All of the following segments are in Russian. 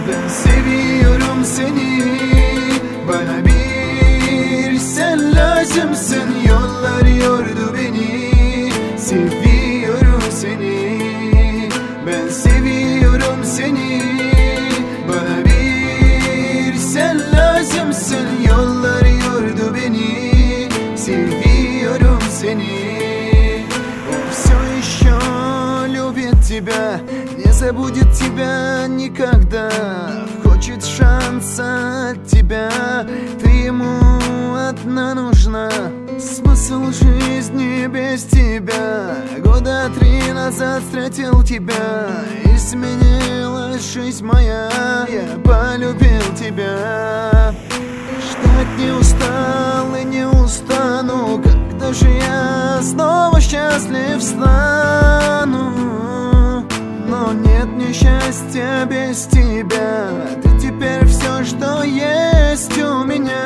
Ben seviyorum seni, bana bir sen lazımsın. Yollar yordu beni, seviyorum seni. Ben seviyorum seni, bana bir sen lazımsın. Yollar yordu beni, seviyorum seni. Все еще любит тебя, не забудет тебя никогда. Хочет шанса от тебя, ты ему одна нужна. Смысл жизни без тебя, года 3 назад встретил тебя. Изменилась жизнь моя, я полюбил тебя. Ждать не устал и не устану, когда же я снова счастлив стану. Но нет несчастья без тебя, ты теперь все, что есть у меня.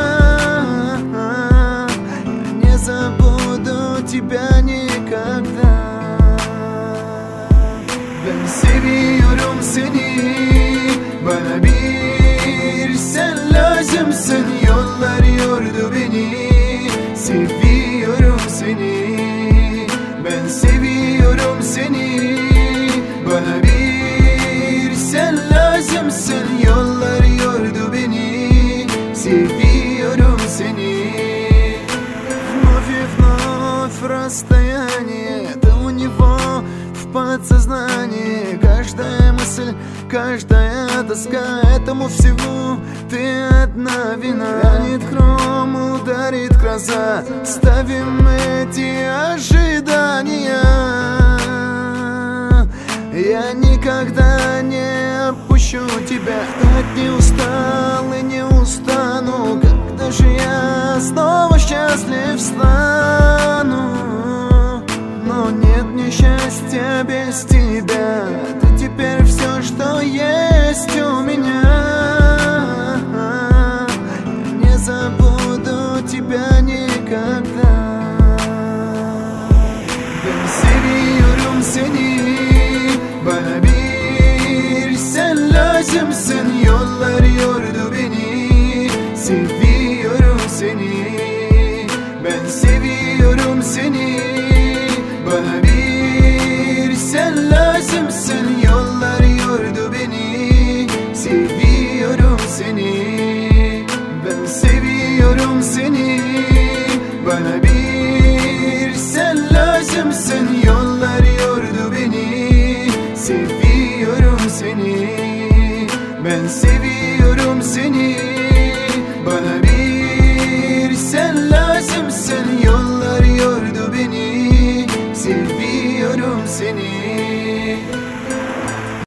Я не забуду тебя никогда. Ben seviyorum seni, bana bir sen lazımsın. Yollar yordu beni, seviyorum seni. Ben seviyorum seni, bana bir sen lazımsın. Yollar yordu beni, seviyorum seni. Вновь и вновь расстояние, это у него в подсознании. Каждая мысль, каждая тоска, этому всему ты одна вина. Ранит хром, ударит гроза, ставим эти ожидания. Я никогда не отпущу тебя. Ждать не устал и не устану, когда же я снова счастлив стану. Но нет несчастья без тебя, ты теперь все, что есть у меня. Я не забуду тебя никогда. Ben seviyorum seni, bana bir sen lazımsın. Yollar yordu beni, seviyorum seni. Ben seviyorum seni, bana bir sen lazımsın. Yollar yordu beni, seviyorum seni. Ben seviyorum seni, bana bir sen lazımsın. Yollar yordu beni, seviyorum seni. Ben seviyorum seni, bana bir sen lazımsın. Yollar yordu beni, seviyorum seni.